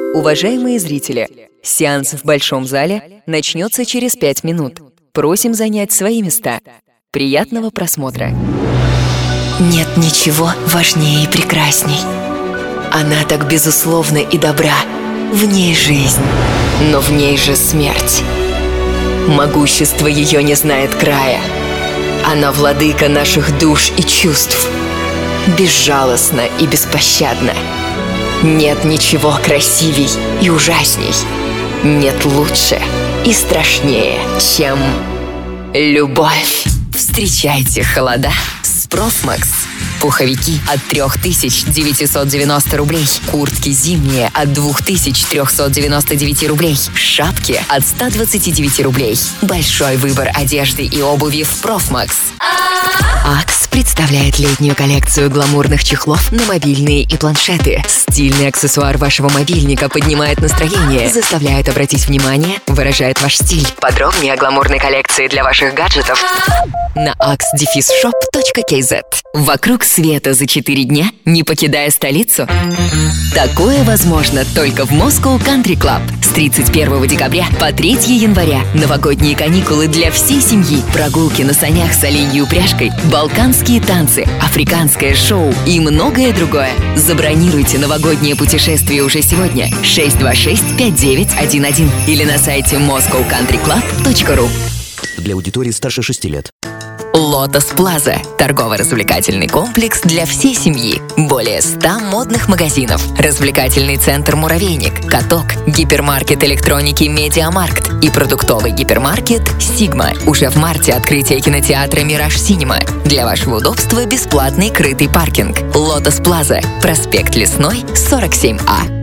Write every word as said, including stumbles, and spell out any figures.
Уважаемые зрители, сеанс в Большом зале начнется через пять минут. Просим занять свои места. Приятного просмотра. Нет ничего важнее и прекрасней. Она так безусловна и добра. В ней жизнь, но в ней же смерть. Могущество ее не знает края. Она владыка наших душ и чувств. Безжалостна и беспощадна. Нет ничего красивей и ужасней. Нет лучше и страшнее, чем любовь. Встречайте холода с Профмакс. Пуховики от три тысячи девятьсот девяносто рублей. Куртки зимние от две тысячи триста девяносто девять рублей. Шапки от сто двадцать девять рублей. Большой выбор одежды и обуви в Профмакс. Акс представляет летнюю коллекцию гламурных чехлов на мобильные и планшеты. Стильный аксессуар вашего мобильника поднимает настроение, заставляет обратить внимание, выражает ваш стиль. Подробнее о гламурной коллекции для ваших гаджетов на акс дефис шоп точка кей зет. Вокруг света за четыре дня, не покидая столицу? Такое возможно только в Moscow Country Club. С тридцать первого декабря по третьего января новогодние каникулы для всей семьи, прогулки на санях с оленьей упряжкой, балканские танцы, африканское шоу и многое другое. Забронируйте новогоднее путешествие уже сегодня. шесть два шесть пять девять один один или на сайте москоу кантри клаб точка ру. Для аудитории старше шести лет. Лотос Плаза – торгово-развлекательный комплекс для всей семьи. Более ста модных магазинов. Развлекательный центр «Муравейник», каток, гипермаркет электроники «Медиамаркт» и продуктовый гипермаркет «Сигма». Уже в марте открытие кинотеатра «Мираж Синема». Для вашего удобства бесплатный крытый паркинг. Лотос Плаза, проспект Лесной, сорок семь А.